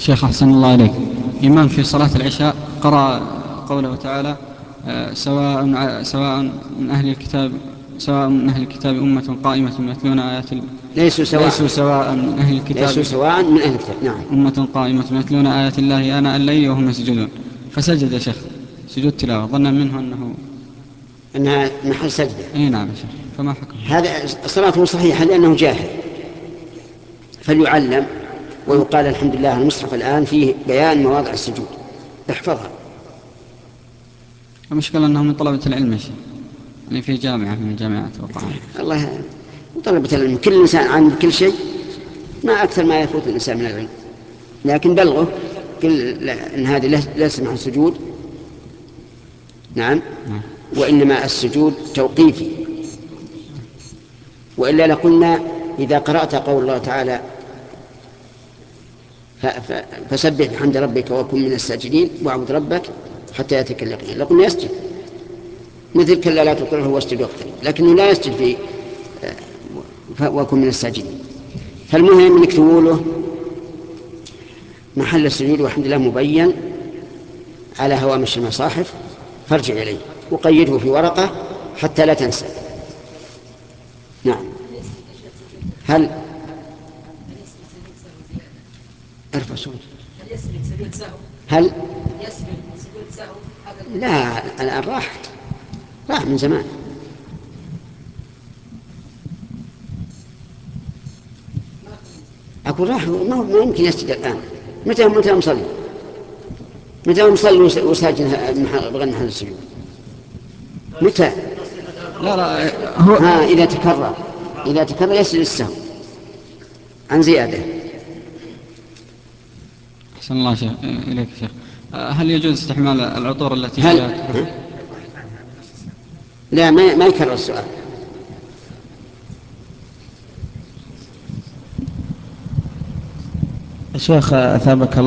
شيخ أحسن الله عليك. إمام في صلاة العشاء قرأ قوله تعالى سواء من أهل الكتاب أمة قائمة يتلون آيات ليسوا سواء من أهل الكتاب. نعم. أمة قائمة يتلون آيات الله آناء الليل وهم يسجدون، فسجد يا شيخ سجود تلاوة ظنا منه أنها محل سجدة. أي نعم يا شيخ، فما حكم هذا صلاته صحيحة لأنه جاهل، فليعلم ويقال الحمد لله المصحف الآن فيه بيان مواضع السجود احفظها. المشكلة أنه من طلبة العلم يا شيخ، يعني في جامعة من الجامعات الله طلبة العلم كل إنسان عنده كل شيء، ما أكثر ما يفوت الإنسان من العلم، لكن بلغه إن هذه ليس مع السجود. نعم. وإنما السجود توقيفي، وإلا لقلنا إذا قرأت قول الله تعالى فسبح بحمد ربك وكن من الساجدين واعبد ربك حتى يأتيك اليقين، لقلنا يسجد مثل كلا لا تطعه واسجد واقترب، لكنه لا يسجد في وكن من الساجدين. فالمهم انك تقوله محل السجود والحمد لله مبين على هوامش المصاحف، فارجع إليه وقيده في ورقة حتى لا تنسى. نعم. هل ارفع صوت. هل لا الآن راح من زمان. أقول راح، ما يمكن يسجد الآن. متى مصلي وساجد بغير محل السجود؟ متى؟ لا هو إذا تكرر يسجد السهو عن زيادة. أحسن الله إليك شيخ. هل يجوز استحمال العطور التي لا ما يكرر السؤال. شيخ أثابك